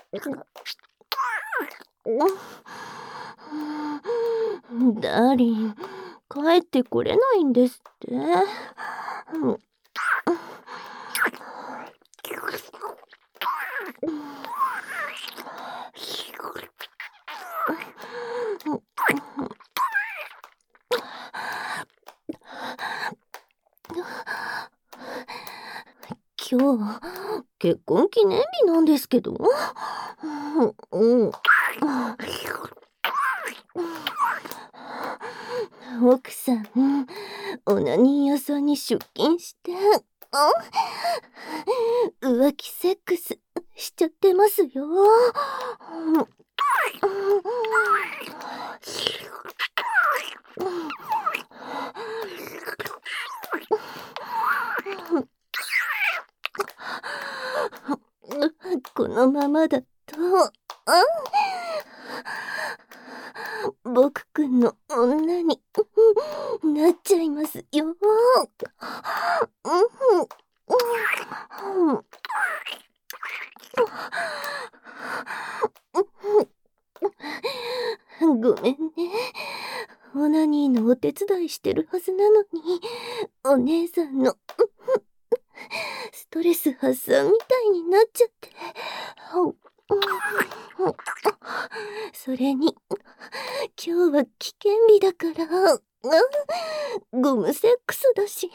ダーリン、帰ってこれないんですって。今日結婚記念日なんですけど。奥さん、オナニー屋さんに出勤して浮気セックスしちゃってますよ。このままだと僕くんの女になっちゃいますよ。ごめんね。オナニーのお手伝いしてるはずなのに、お姉さんのストレス発散みたいになっちゃって。それに今日は危険日だからゴムセックスだし。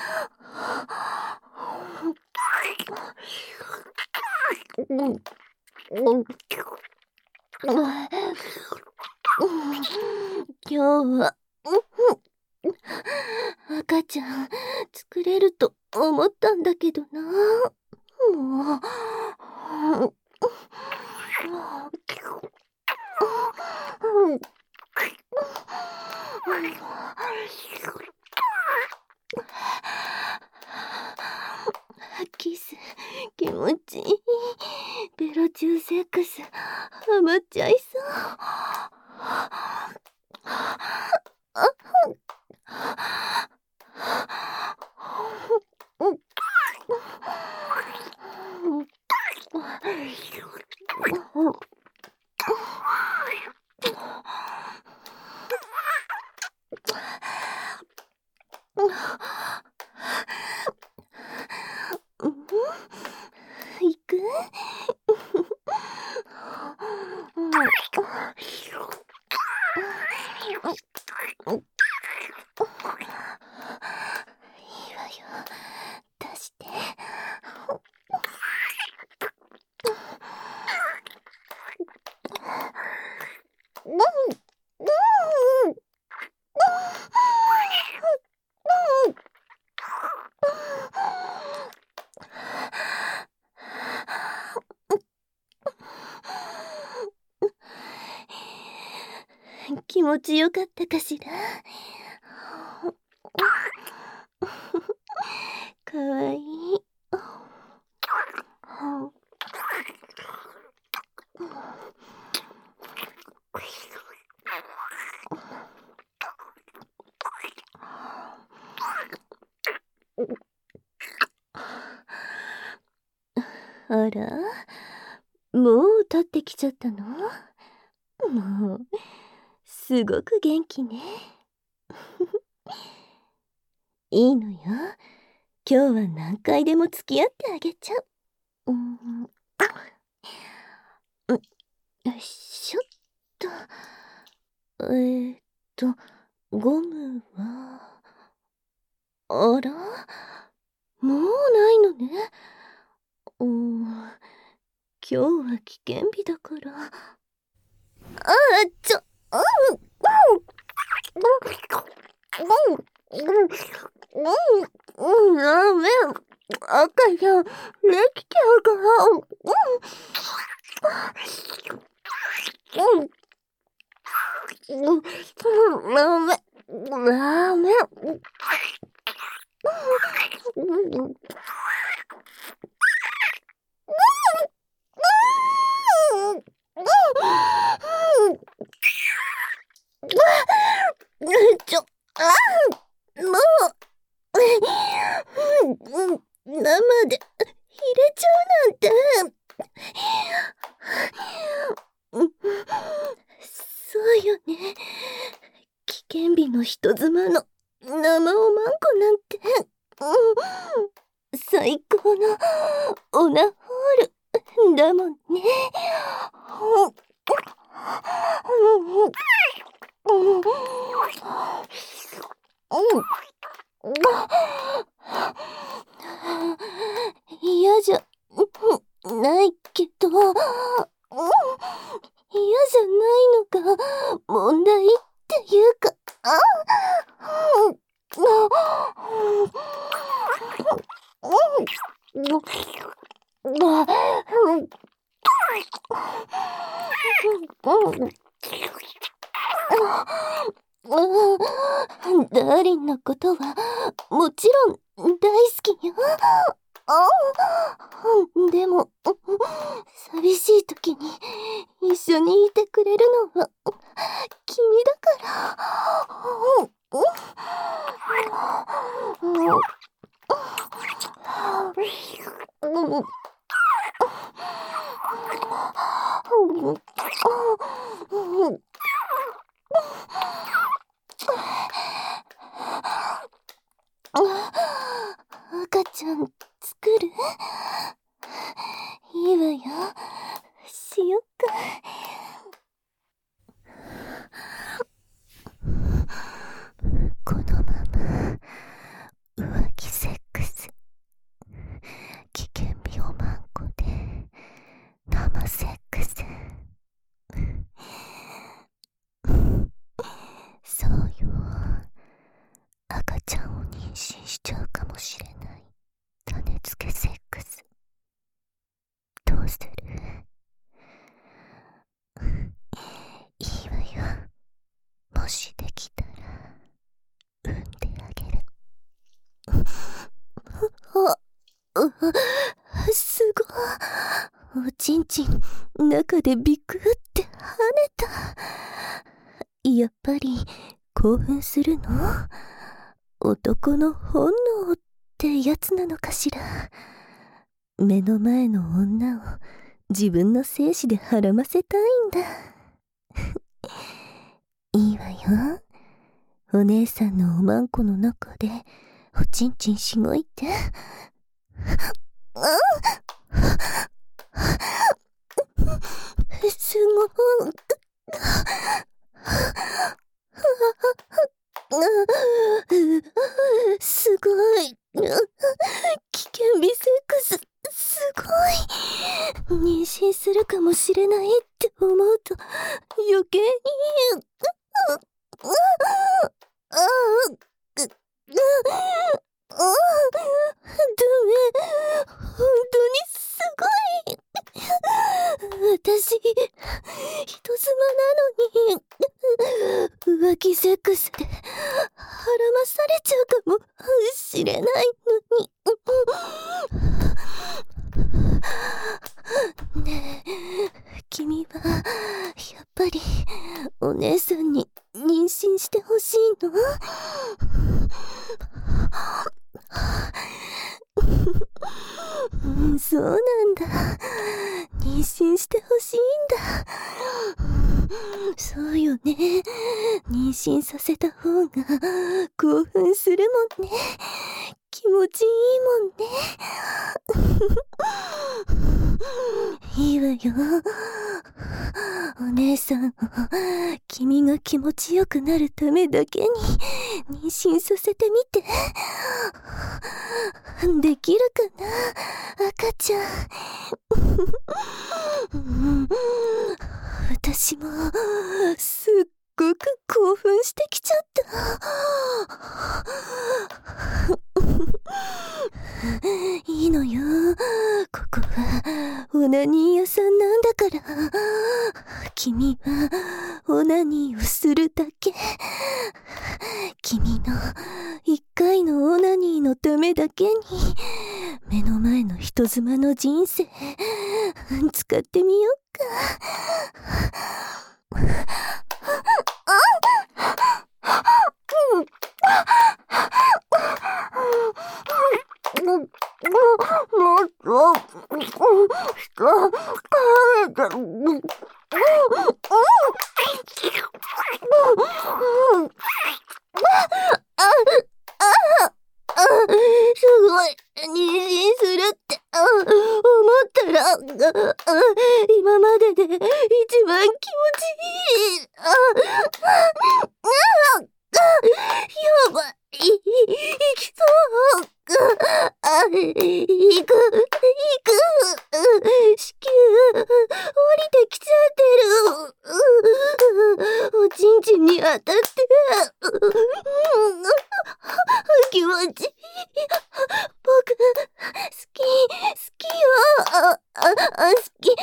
今日は赤ちゃん作れると思ったんだけどな。もうキス気持ちいい。ベロ中セックスハマっちゃいそう。行く？いいわよ、出して。気持ちよかったかしら。かわいい。あら、もう立ってきちゃったの？もうすごく元気ね。いいのよ。今日は何回でも付き合ってあげちゃう。よいしょっと。ゴムはあら、もうないのね。今日は危険日だから。ダメ。赤ちゃん、できちゃうから。ダメ。ダメ。もう生で入れちゃうなんて。 人妻の生おまんこなんて、最高のオナホールだもんね。嫌じゃないけど、嫌じゃないのが問題っていうか、ダーリンのことはもちろん大好きよ。でも寂しい時に一緒にいてくれるのは君だから。赤ちゃん作る？いいわよ。しよっか。このまま浮気セックス、危険病マンコで生セックス。そうよ、赤ちゃんを妊娠しちゃうかもしれない種付けセックス。どうする？いいわよ。もしできたら産んであげる。すごい。おちんちん中でビクって跳ねた。やっぱり興奮するの？男の本能ってやつなのかしら。目の前の女を自分の精子ではらませたいんだ。いいわよ。お姉さんのおまんこの中でおちんちんしごいて。すごい。すごい。危険微セックス、すごい。妊娠するかもしれないって思うと余計に。ダメ。本当にすごい。私、人妻なのに、浮気セックスで、はらまされちゃうかもしれないのに。ねえ、君は、やっぱり、お姉さんに妊娠してほしいの？そうなんだ。妊娠してほしいんだ。そうよね。妊娠させた方が興奮するもんね。気持ちいいもんね。いいわよ。お姉さんを君が気持ちよくなるためだけに妊娠させてみて。できるかな、赤ちゃん。私もすっごく興奮してきちゃった。いいのよ。ここはオナニー屋さんなんだから。君はオナニーをするだけ。君の一回のオナニーのためだけに目の前の人妻の人生使ってみよっか。 今までで一番気持ちいい。やばい。行きそう。行く。子宮、降りてきちゃってる。おちんちんに当たって。気持ちいい。僕、好きよ。好き。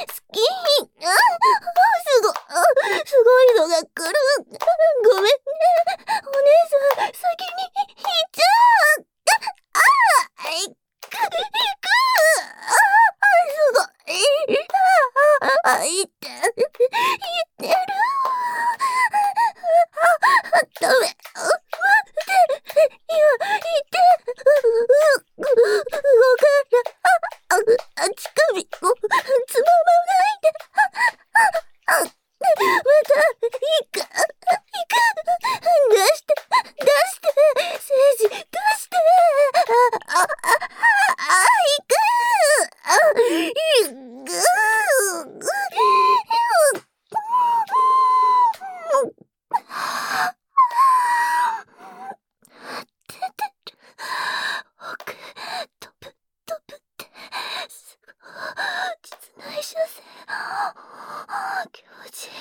すごいのが来る。ごめんね。お姉さん、先に行っちゃう。行く。すごい。行ってる。ダメ。今、行って。動かない。乳首をつままないで。また、行く。出して。セージ、出して。行く。出てる。奥、トプってすごい。実内射精。気持ちいい。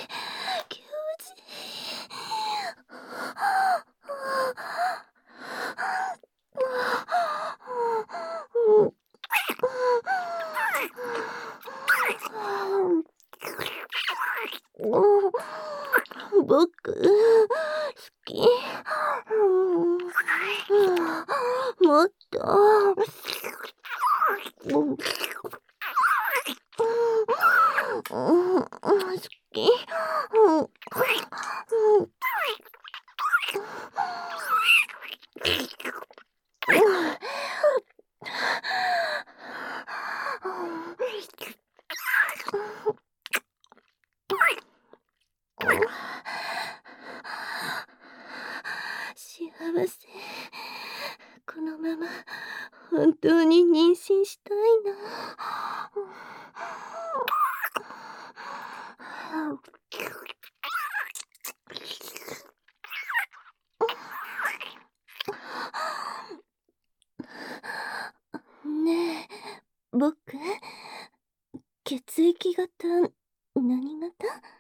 僕、好き。もっと。好き。幸せ。このまま本当に妊娠したいな。ねえ、僕、血液型何型？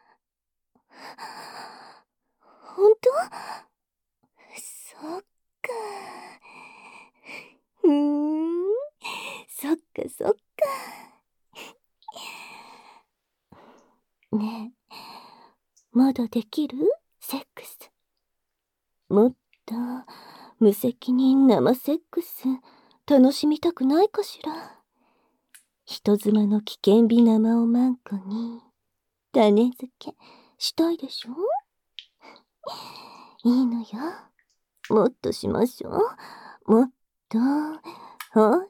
本当？そっか。そっか。ねえ、まだできる？セックス。もっと無責任生セックス楽しみたくないかしら。人妻の危険美生をマンコに種付けしたいでしょ？いいのよ。もっとしましょう。もっと。ほら。